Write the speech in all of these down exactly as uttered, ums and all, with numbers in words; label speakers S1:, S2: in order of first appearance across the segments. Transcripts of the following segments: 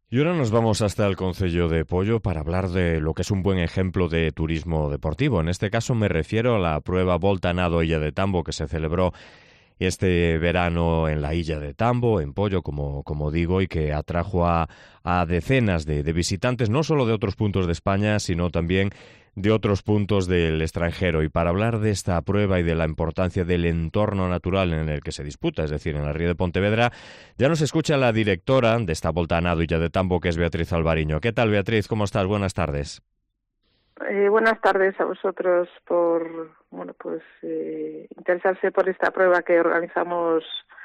S1: Y ahora nos vamos hasta el concello de Pollo para hablar de lo que es un buen ejemplo de turismo deportivo. En este caso me refiero a la prueba Volta Nado Illa de Tambo que se celebró este verano en la Illa de Tambo, en Pollo, como, como digo, y que atrajo a, a decenas de, de visitantes, no solo de otros puntos de España, sino también de otros puntos del extranjero. Y para hablar de esta prueba y de la importancia del entorno natural en el que se disputa, es decir, en la ría de Pontevedra, ya nos escucha la directora de esta Volta a Nado Illa de Tambo, que es Beatriz Alvariño. ¿Qué tal, Beatriz? ¿Cómo estás? Buenas tardes.
S2: Eh, buenas tardes a vosotros por bueno pues eh, interesarse por esta prueba que organizamos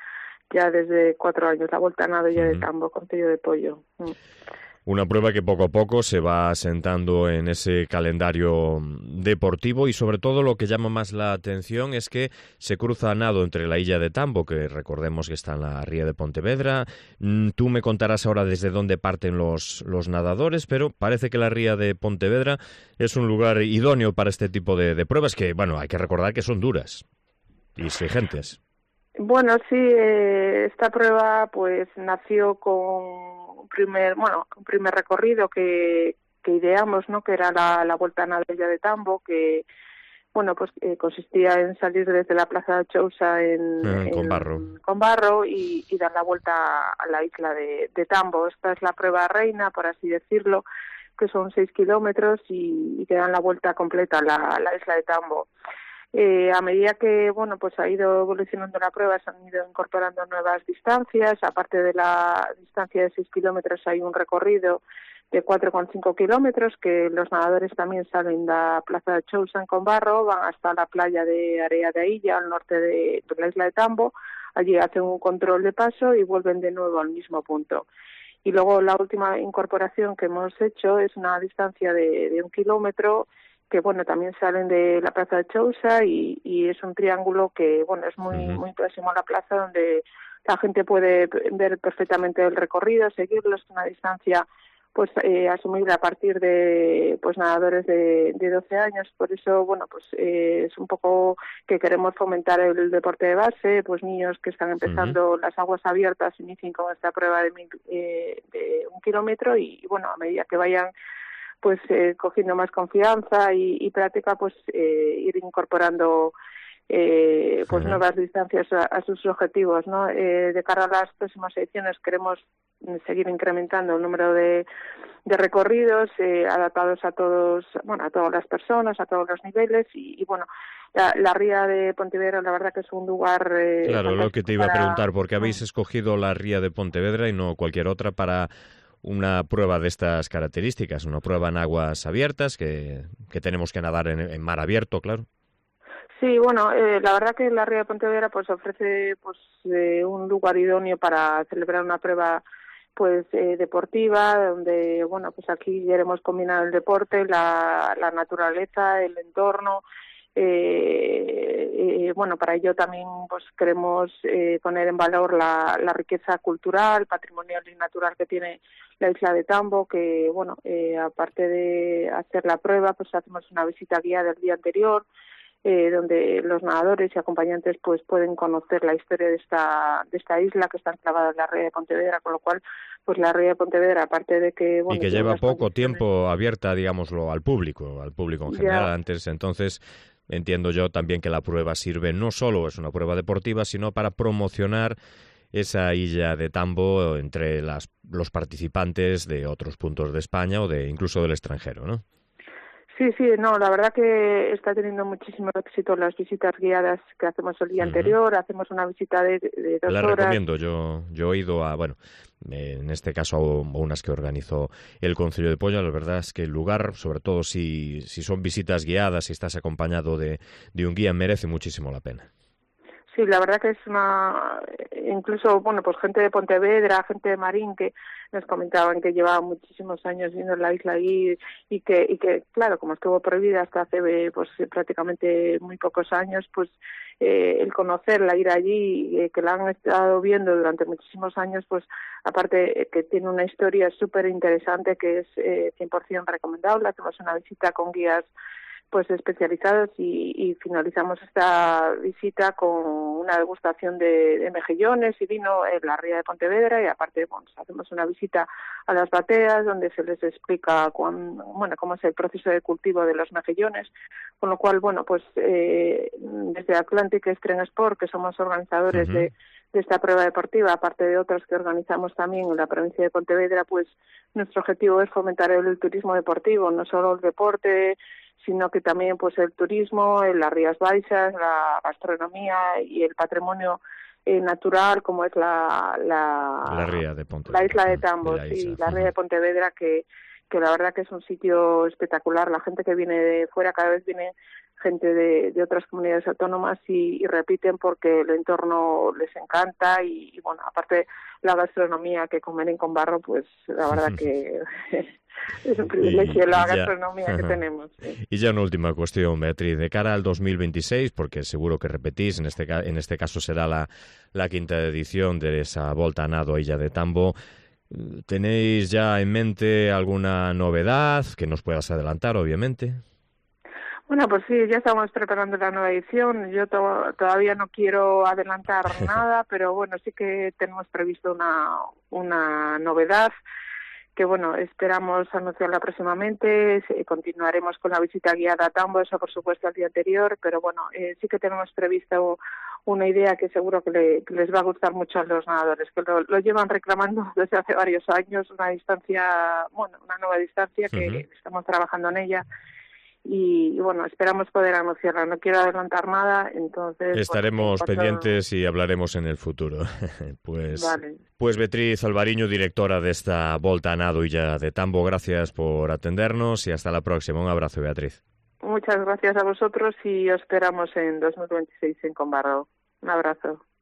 S2: ya desde cuatro años, la Volta a Nado Illa de
S1: Uh-huh.
S2: Tambo, Concello de Pollo. Mm.
S1: Una prueba que poco a poco se va asentando en ese calendario deportivo y sobre todo lo que llama más la atención es que se cruza a nado entre la Illa de Tambo, que recordemos que está en la ría de Pontevedra. Mm, Tú me contarás ahora desde dónde parten los, los nadadores, pero parece que la ría de Pontevedra es un lugar idóneo para este tipo de, de pruebas que, bueno, hay que recordar que son duras y exigentes.
S2: Bueno, sí, eh, esta prueba pues nació con un primer, bueno, un primer recorrido que, que ideamos, ¿no? Que era la, la Volta a Nado Illa de Tambo, que bueno, pues eh, consistía en salir desde la Plaza de Chousa en,
S1: Eh, con barro.
S2: en Combarro y, y dar la vuelta a la isla de, de Tambo. Esta es la prueba reina, por así decirlo, que son seis kilómetros y, y que dan la vuelta completa a la, a la isla de Tambo. Eh, a medida que bueno pues ha ido evolucionando la prueba, se han ido incorporando nuevas distancias. Aparte de la distancia de seis kilómetros hay un recorrido de cuatro coma cinco kilómetros que los nadadores también salen de la Plaza de Chousa en Combarro, van hasta la playa de Area de Illa, al norte de, de la isla de Tambo. Allí hacen un control de paso y vuelven de nuevo al mismo punto. Y luego la última incorporación que hemos hecho es una distancia de, de un kilómetro que bueno también salen de la Plaza de Chousa y, y es un triángulo que bueno es muy
S1: Uh-huh.
S2: muy próximo a la plaza, donde la gente puede ver perfectamente el recorrido, seguirlo. Es una distancia pues eh, asumible a partir de pues nadadores de, de doce años. Por eso bueno pues eh, es un poco que queremos fomentar el deporte de base, pues niños que están
S1: Uh-huh.
S2: empezando las aguas abiertas inicien con esta prueba de, mil, eh, de un kilómetro y, y bueno a medida que vayan pues eh, cogiendo más confianza y, y práctica, pues eh, ir incorporando eh, pues
S1: Uh-huh.
S2: nuevas distancias a, a sus objetivos, ¿no? Eh, de cara a las próximas ediciones queremos seguir incrementando el número de, de recorridos eh, adaptados a todos, bueno, a todas las personas, a todos los niveles y, y bueno, la, la ría de Pontevedra la verdad que es un lugar eh,
S1: Claro, lo que te
S2: fantástico
S1: iba a
S2: para...
S1: preguntar, porque habéis escogido la ría de Pontevedra y no cualquier otra para una prueba de estas características, una prueba en aguas abiertas, que, que tenemos que nadar en, en mar abierto, claro.
S2: Sí, bueno, eh, la verdad que la Ría de Pontevedra pues ofrece pues eh, un lugar idóneo para celebrar una prueba pues eh, deportiva, donde bueno pues aquí queremos combinar el deporte, la, la naturaleza, el entorno. Eh, eh, bueno, para ello también pues queremos eh, poner en valor la, la riqueza cultural, patrimonial y natural que tiene la isla de Tambo, que bueno, eh, aparte de hacer la prueba, pues hacemos una visita guiada el día anterior, eh, donde los nadadores y acompañantes pues pueden conocer la historia de esta de esta isla que está enclavada en la ría de Pontevedra, con lo cual pues la ría de Pontevedra, aparte de que
S1: Y
S2: bueno
S1: que
S2: tiene
S1: lleva
S2: unas
S1: poco
S2: condiciones
S1: tiempo abierta, digámoslo, al público, al público en general.
S2: ya.
S1: Antes, entonces, entiendo yo también que la prueba sirve no solo es una prueba deportiva, sino para promocionar esa isla de Tambo entre las, los participantes de otros puntos de España o de incluso del extranjero, ¿no?
S2: Sí, sí, no, la verdad que está teniendo muchísimo éxito las visitas guiadas que hacemos el día
S1: Uh-huh.
S2: anterior. Hacemos una visita de, de dos
S1: La
S2: horas.
S1: recomiendo. Yo, yo he ido a, bueno, eh, en este caso a unas que organizó el Concello de Pollo. La verdad es que el lugar, sobre todo si, si son visitas guiadas, si estás acompañado de, de un guía, merece muchísimo la pena.
S2: Sí, la verdad que es una, incluso, bueno, pues gente de Pontevedra, gente de Marín que nos comentaban que llevaba muchísimos años viendo la isla ahí y que, y que, claro, como estuvo prohibida hasta hace, pues, prácticamente muy pocos años, pues, eh, el conocerla, ir allí, eh, que la han estado viendo durante muchísimos años, pues, aparte eh, que tiene una historia súper interesante que es eh, cien por ciento recomendable. Hacemos una visita con guías pues especializados y, y finalizamos esta visita con una degustación de, de mejillones y vino en la ría de Pontevedra y aparte bueno, hacemos una visita a las bateas donde se les explica cuán, bueno, cómo es el proceso de cultivo de los mejillones, con lo cual bueno pues eh, desde Atlantic String Sport, que somos organizadores uh-huh. de de esta prueba deportiva, aparte de otros que organizamos también en la provincia de Pontevedra, pues nuestro objetivo es fomentar el turismo deportivo, no solo el deporte, sino que también pues el turismo, las Rías Baixas, la gastronomía y el patrimonio eh, natural, como es la la,
S1: la, ría de Pontevedra,
S2: la isla de Tambo, la sí, la ría de Pontevedra, que que la verdad que es un sitio espectacular. La gente que viene de fuera cada vez viene gente de, de otras comunidades autónomas y, y repiten porque el entorno les encanta y, y bueno, aparte la gastronomía, que comer con barro, pues la verdad que es un privilegio y, la y gastronomía ya, que tenemos. Sí.
S1: Y ya una última cuestión, Beatriz, de cara al dos mil veintiséis, porque seguro que repetís, en este, en este caso será la, la quinta edición de esa Volta a Nado a Illa de Tambo. ¿Tenéis ya en mente alguna novedad que nos puedas adelantar, obviamente?
S2: Bueno, pues sí, ya estamos preparando la nueva edición. Yo to- todavía no quiero adelantar nada, pero bueno, sí que tenemos previsto una, una novedad que, bueno, esperamos anunciarla próximamente. Continuaremos con la visita guiada a Tambo, eso por supuesto al día anterior, pero bueno, eh, sí que tenemos previsto una idea que seguro que, le, que les va a gustar mucho a los nadadores, que lo, lo llevan reclamando desde hace varios años, una distancia, bueno, una nueva distancia que uh-huh. estamos trabajando en ella. Y, y bueno, esperamos poder anunciarla. No quiero adelantar nada, entonces...
S1: Estaremos
S2: bueno,
S1: pendientes y hablaremos en el futuro. pues,
S2: vale.
S1: pues Beatriz Alvariño, directora de esta Volta a Nado Illa de Tambo, gracias por atendernos y hasta la próxima. Un abrazo, Beatriz.
S2: Muchas gracias a vosotros y os esperamos en dos mil veintiséis en Combarro. Un abrazo.